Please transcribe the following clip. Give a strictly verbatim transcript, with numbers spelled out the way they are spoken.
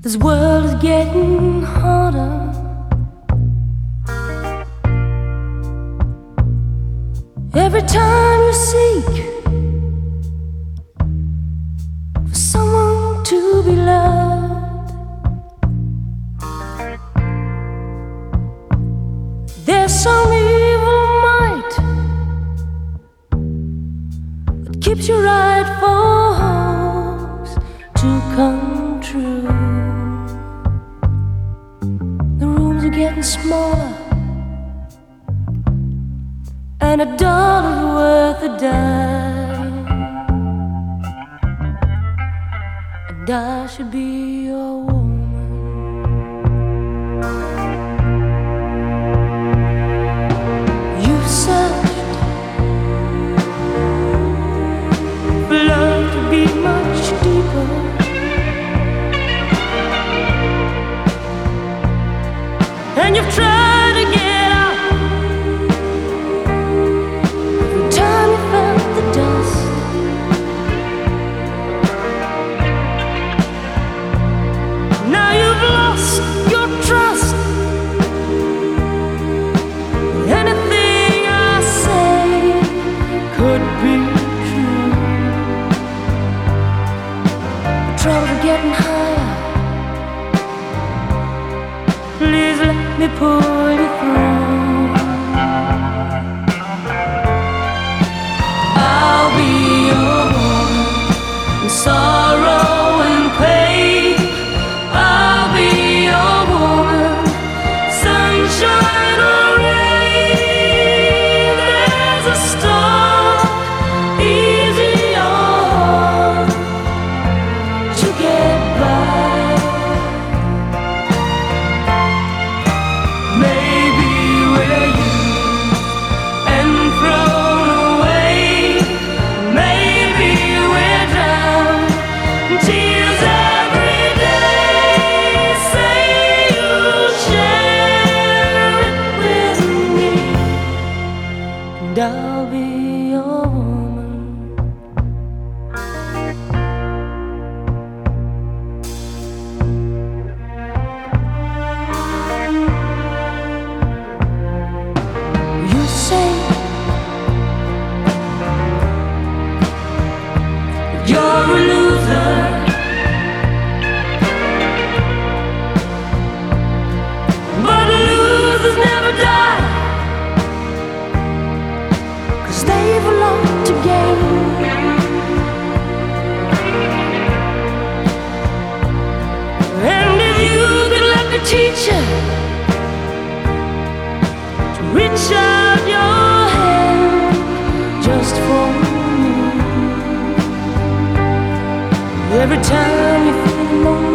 This world is getting harder. Every time you seek for someone to be loved, there's some evil might that keeps your rightful hopes to come true. The rooms are getting smaller, and a dollar's worth a dime, and I should be your woman. You've searched for love to be much deeper, and you've tried to get getting higher. Please let me pull you through. I'll be your woman in sorrow and pain. I'll be your woman, sunshine or rain. There's a star easy on to get by. Maybe we're used and thrown away. Maybe we're drowned in tears every day. Say you'll share it with me, and I'll be your woman. You say you're a loser, but losers never die, 'cause they've a lot to gain. And if you could let me teach you to reach out your hand just for me, every time you feel lonely,